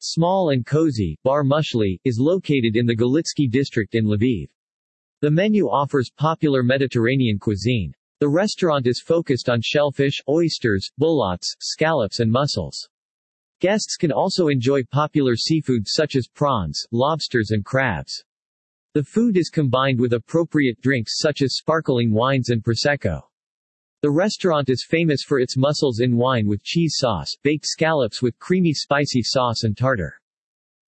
Small and Cozy, Bar Mushli, is located in the Galitsky district in Lviv. The menu offers popular Mediterranean cuisine. The restaurant is focused on shellfish, oysters, bullocks, scallops and mussels. Guests can also enjoy popular seafood such as prawns, lobsters and crabs. The food is combined with appropriate drinks such as sparkling wines and prosecco. The restaurant is famous for its mussels in wine with cheese sauce, baked scallops with creamy spicy sauce and tartar.